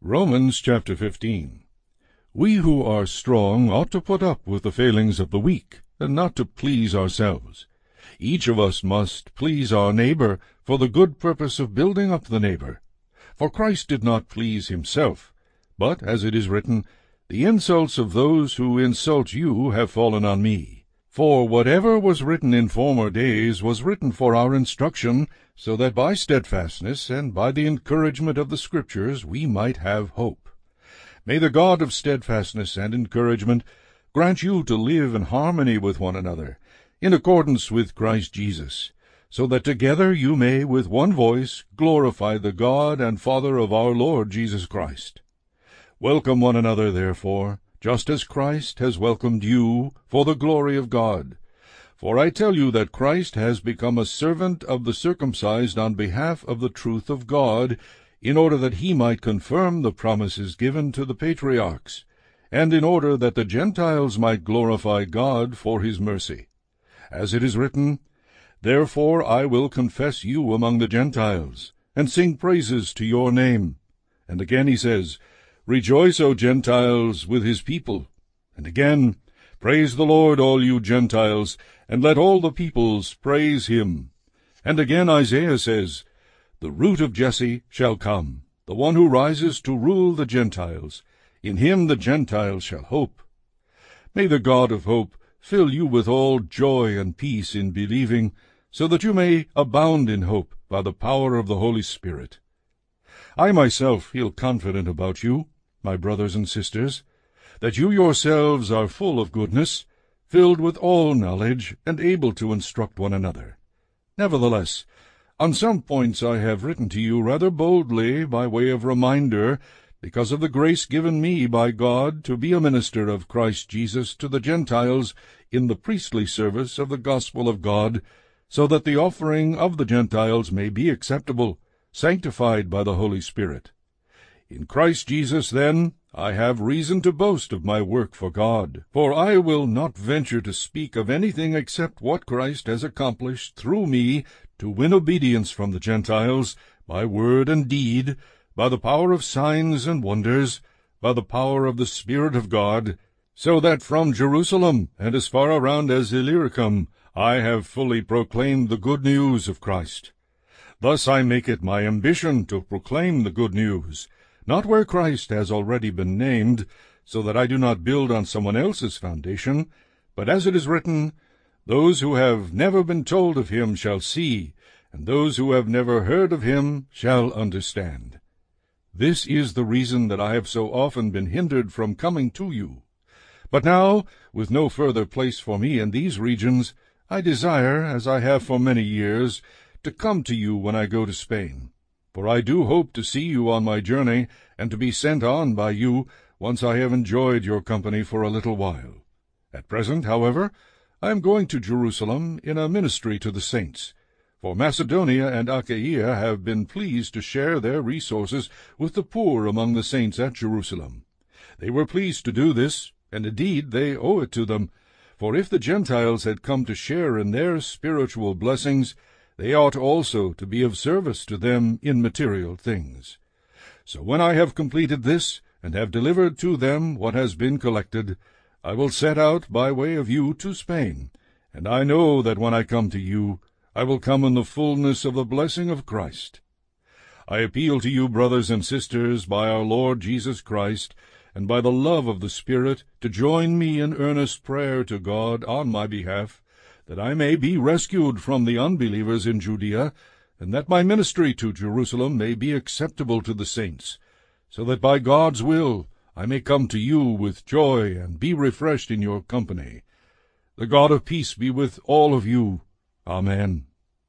Romans chapter 15. We who are strong ought to put up with the failings of the weak, and not to please ourselves. Each of us must please our neighbor for the good purpose of building up the neighbor. For Christ did not please himself, but, as it is written, the insults of those who insult you have fallen on me. For whatever was written in former days was written for our instruction, so that by steadfastness and by the encouragement of the Scriptures we might have hope. May the God of steadfastness and encouragement grant you to live in harmony with one another, in accordance with Christ Jesus, so that together you may with one voice glorify the God and Father of our Lord Jesus Christ. Welcome one another, therefore, just as Christ has welcomed you, for the glory of God. For I tell you that Christ has become a servant of the circumcised on behalf of the truth of God, in order that he might confirm the promises given to the patriarchs, and in order that the Gentiles might glorify God for his mercy. As it is written, Therefore I will confess you among the Gentiles, and sing praises to your name. And again he says, Rejoice, O Gentiles, with his people. And again, Praise the Lord, all you Gentiles, and let all the peoples praise him. And again Isaiah says, The root of Jesse shall come, the one who rises to rule the Gentiles. In him the Gentiles shall hope. May the God of hope fill you with all joy and peace in believing, so that you may abound in hope by the power of the Holy Spirit. I myself feel confident about you, my brothers and sisters, that you yourselves are full of goodness, filled with all knowledge, and able to instruct one another. Nevertheless, on some points I have written to you rather boldly by way of reminder, because of the grace given me by God to be a minister of Christ Jesus to the Gentiles in the priestly service of the gospel of God, so that the offering of the Gentiles may be acceptable, sanctified by the Holy Spirit. In Christ Jesus, then, I have reason to boast of my work for God, for I will not venture to speak of anything except what Christ has accomplished through me to win obedience from the Gentiles, by word and deed, by the power of signs and wonders, by the power of the Spirit of God, so that from Jerusalem and as far around as Illyricum I have fully proclaimed the good news of Christ. Thus I make it my ambition to proclaim the good news, not where Christ has already been named, so that I do not build on someone else's foundation, but as it is written, Those who have never been told of him shall see, and those who have never heard of him shall understand. This is the reason that I have so often been hindered from coming to you. But now, with no further place for me in these regions, I desire, as I have for many years, to come to you when I go to Spain. For I do hope to see you on my journey, and to be sent on by you, once I have enjoyed your company for a little while. At present, however, I am going to Jerusalem in a ministry to the saints, for Macedonia and Achaia have been pleased to share their resources with the poor among the saints at Jerusalem. They were pleased to do this, and indeed they owe it to them, for if the Gentiles had come to share in their spiritual blessings, they ought also to be of service to them in material things. So when I have completed this, and have delivered to them what has been collected, I will set out by way of you to Spain, and I know that when I come to you, I will come in the fullness of the blessing of Christ. I appeal to you, brothers and sisters, by our Lord Jesus Christ, and by the love of the Spirit, to join me in earnest prayer to God on my behalf, that I may be rescued from the unbelievers in Judea, and that my ministry to Jerusalem may be acceptable to the saints, so that by God's will I may come to you with joy and be refreshed in your company. The God of peace be with all of you. Amen.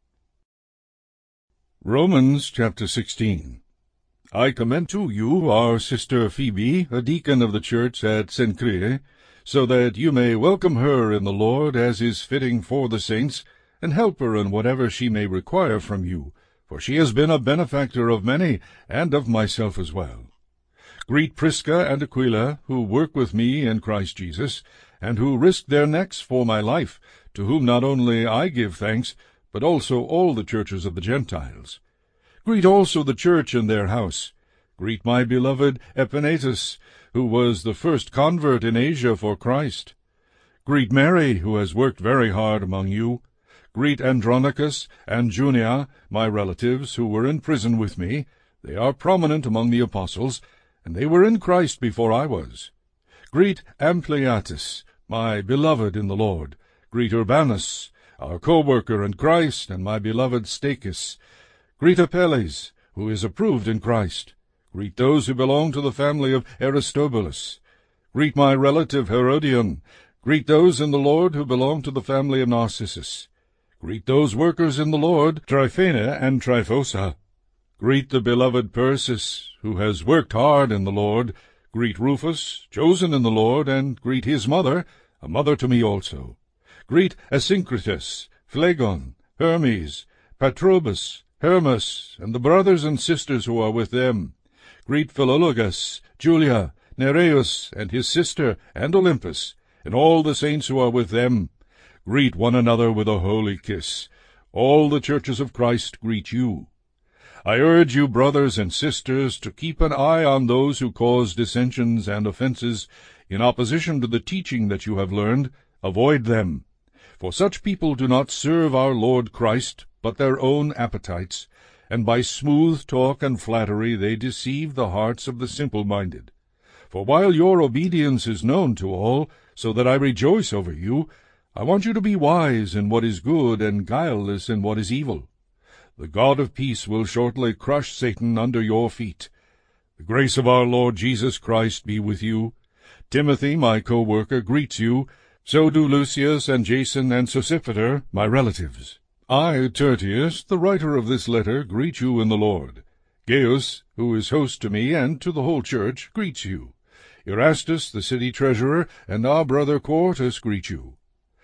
Romans chapter 16. I commend to you our sister Phoebe, a deacon of the church at Cenchreae, so that you may welcome her in the Lord as is fitting for the saints, and help her in whatever she may require from you, for she has been a benefactor of many, and of myself as well. Greet Prisca and Aquila, who work with me in Christ Jesus, and who risk their necks for my life, to whom not only I give thanks, but also all the churches of the Gentiles. Greet also the church in their house. Greet my beloved Epaenetus, who was the first convert in Asia for Christ. Greet Mary, who has worked very hard among you. Greet Andronicus and Junia, my relatives, who were in prison with me. They are prominent among the apostles, and they were in Christ before I was. Greet Ampliatus, my beloved in the Lord. Greet Urbanus, our co-worker in Christ, and my beloved Stachys. Greet Apelles, who is approved in Christ. Greet those who belong to the family of Aristobulus. Greet my relative Herodion. Greet those in the Lord who belong to the family of Narcissus. Greet those workers in the Lord, Tryphena and Tryphosa. Greet the beloved Persis, who has worked hard in the Lord. Greet Rufus, chosen in the Lord, and greet his mother, a mother to me also. Greet Asyncritus, Phlegon, Hermes, Patrobas, Hermas, and the brothers and sisters who are with them. Greet Philologus, Julia, Nereus, and his sister, and Olympus, and all the saints who are with them. Greet one another with a holy kiss. All the churches of Christ greet you. I urge you, brothers and sisters, to keep an eye on those who cause dissensions and offenses in opposition to the teaching that you have learned. Avoid them. For such people do not serve our Lord Christ, but their own appetites, and by smooth talk and flattery they deceive the hearts of the simple-minded. For while your obedience is known to all, so that I rejoice over you, I want you to be wise in what is good and guileless in what is evil. The God of peace will shortly crush Satan under your feet. The grace of our Lord Jesus Christ be with you. Timothy, my co-worker, greets you. So do Lucius and Jason and Sosipater, my relatives. I, Tertius, the writer of this letter, greet you in the Lord. Gaius, who is host to me and to the whole church, greets you. Erastus, the city treasurer, and our brother Quartus greet you.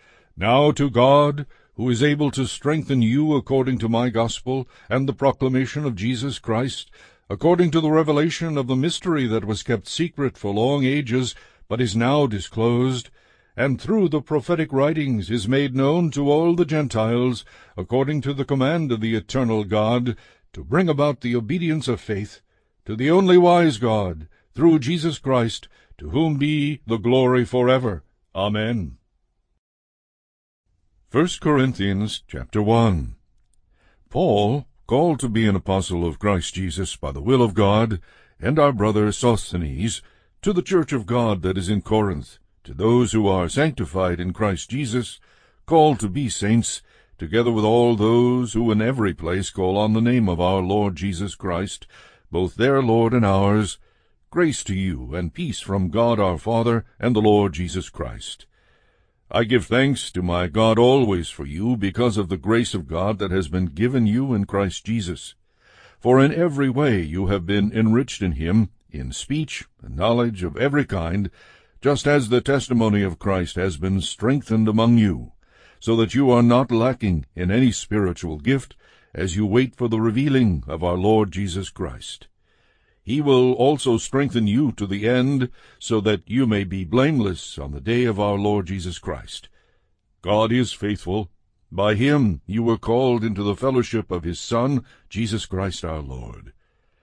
Now to God, who is able to strengthen you according to my gospel and the proclamation of Jesus Christ, according to the revelation of the mystery that was kept secret for long ages, but is now disclosed, and through the prophetic writings is made known to all the Gentiles, according to the command of the eternal God, to bring about the obedience of faith, to the only wise God, through Jesus Christ, to whom be the glory forever. Amen. 1 Corinthians chapter 1. Paul, called to be an apostle of Christ Jesus by the will of God, and our brother Sosthenes, to the church of God that is in Corinth, to those who are sanctified in Christ Jesus, called to be saints, together with all those who in every place call on the name of our Lord Jesus Christ, both their Lord and ours, grace to you and peace from God our Father and the Lord Jesus Christ. I give thanks to my God always for you, because of the grace of God that has been given you in Christ Jesus. For in every way you have been enriched in him, in speech and knowledge of every kind, just as the testimony of Christ has been strengthened among you, so that you are not lacking in any spiritual gift, as you wait for the revealing of our Lord Jesus Christ. He will also strengthen you to the end, so that you may be blameless on the day of our Lord Jesus Christ. God is faithful. By him you were called into the fellowship of his Son, Jesus Christ our Lord.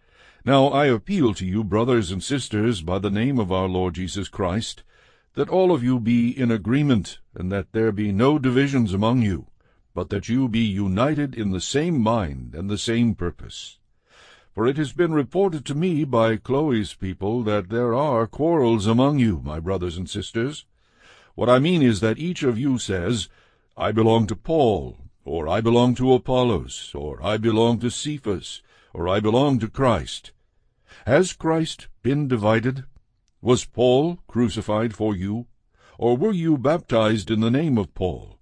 Now I appeal to you, brothers and sisters, by the name of our Lord Jesus Christ, that all of you be in agreement, and that there be no divisions among you, but that you be united in the same mind and the same purpose. For it has been reported to me by Chloe's people that there are quarrels among you, my brothers and sisters. What I mean is that each of you says, I belong to Paul, or I belong to Apollos, or I belong to Cephas, or I belong to Christ. Has Christ been divided? Was Paul crucified for you? Or were you baptized in the name of Paul?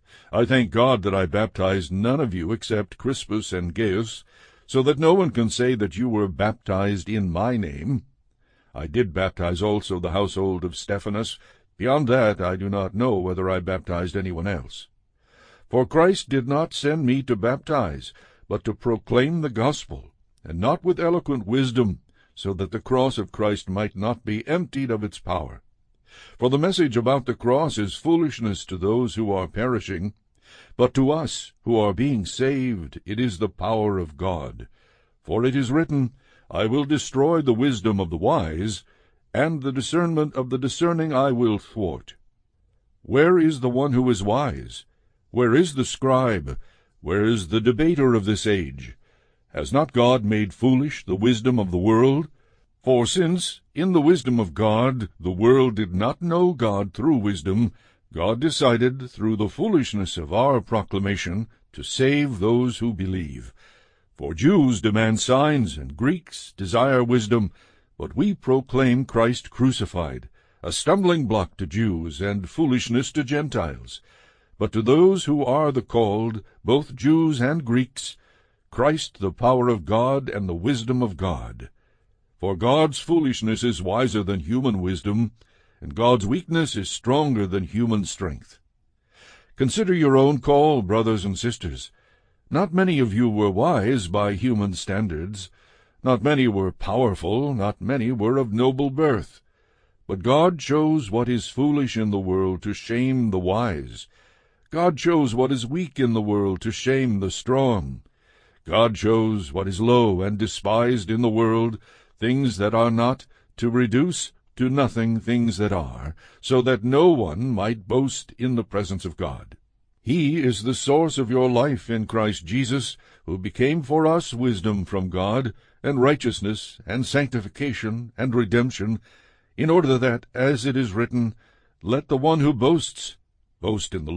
I thank God that I baptized none of you except Crispus and Gaius, so that no one can say that you were baptized in my name. I did baptize also the household of Stephanas. Beyond that I do not know whether I baptized anyone else. For Christ did not send me to baptize, but to proclaim the gospel, and not with eloquent wisdom, so that the cross of Christ might not be emptied of its power. For the message about the cross is foolishness to those who are perishing, but to us who are being saved it is the power of God. For it is written, I will destroy the wisdom of the wise, and the discernment of the discerning I will thwart. Where is the one who is wise? Where is the scribe? Where is the debater of this age? Has not God made foolish the wisdom of the world? For since, in the wisdom of God, the world did not know God through wisdom, God decided, through the foolishness of our proclamation, to save those who believe. For Jews demand signs, and Greeks desire wisdom, but we proclaim Christ crucified, a stumbling block to Jews, and foolishness to Gentiles. But to those who are the called, both Jews and Greeks, Christ the power of God and the wisdom of God. For God's foolishness is wiser than human wisdom, and God's weakness is stronger than human strength. Consider your own call, brothers and sisters. Not many of you were wise by human standards. Not many were powerful, not many were of noble birth. But God chose what is foolish in the world to shame the wise. God chose what is weak in the world to shame the strong. God chose what is low and despised in the world, things that are not, to reduce to nothing things that are, so that no one might boast in the presence of God. He is the source of your life in Christ Jesus, who became for us wisdom from God, and righteousness, and sanctification, and redemption, in order that, as it is written, Let the one who boasts boast in the